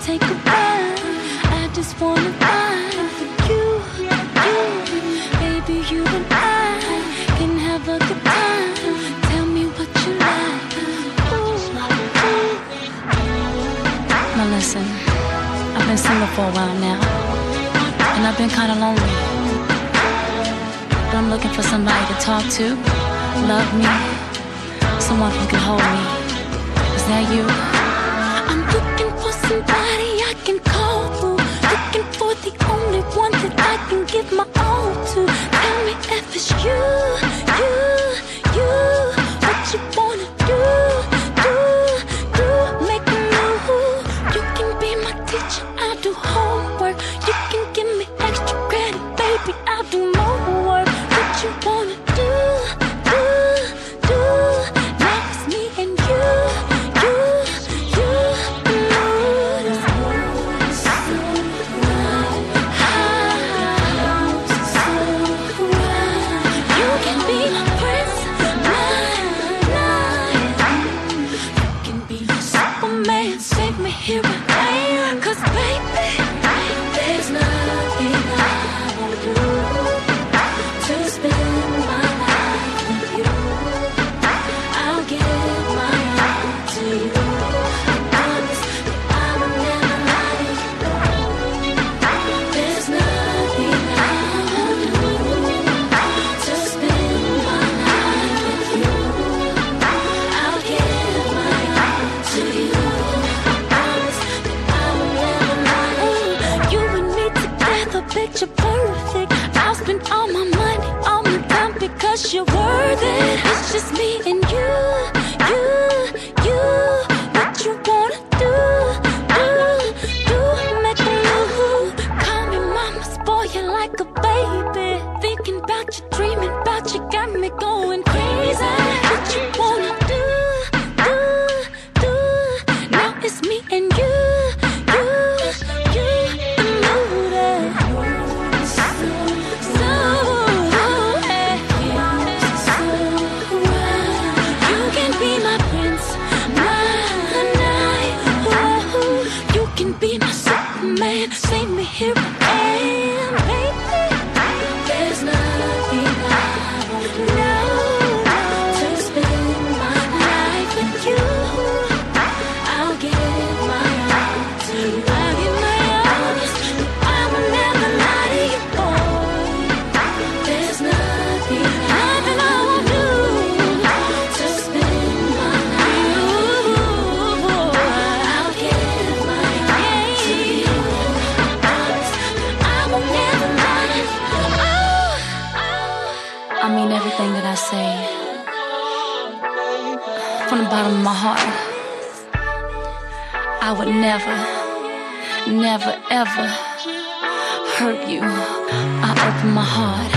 take a ride. I just wanna ride for you. Baby, you and I can have a good time. Tell me what you like. Now listen, I've been single for a while now, and I've been kinda lonely. But I'm looking for somebody to talk to, love me, someone who can hold me. Is that you? I'm looking for somebody I can call through, looking for the only one that I can give my all to. Tell me if it's you. What you wanna do, make a move. You can be my teacher, I'll do homework. You can give me extra credit, baby, I'll do more work. What you wanna do, now it's me and you, the mood is so right. You can be my prince, you can be my Superman, save me, here I am. 'Cause baby, there's nothing I won't do to spend my life with you. I'll give my all to you. I promise that I will never lie to you. There's nothing I won't do to spend my life with you. I'll give my all to you. I promise that I will never lie. You and me together, picture perfect. I'll spend all my money, all my time, because you're worth it. It's just me and you. What you wanna do, make a move. Call me mama, spoil you like a baby. Thinking about you, dreaming about you, got me going crazy. What you wanna do, now it's me and you, the mood is so right. You can be my prince, my knight. You can be my Superman, save me, here I am, baby. There's nothing I won't do to spend my life with you. I'll give my all to you. I'll give my all. I will never lie to you, boy. There's nothing I won't do to spend my life with you. I'll give my all to you. I promise that I will never lie to you. I mean everything that I say from the bottom of my heart. I would never, ever hurt you. I open my heart.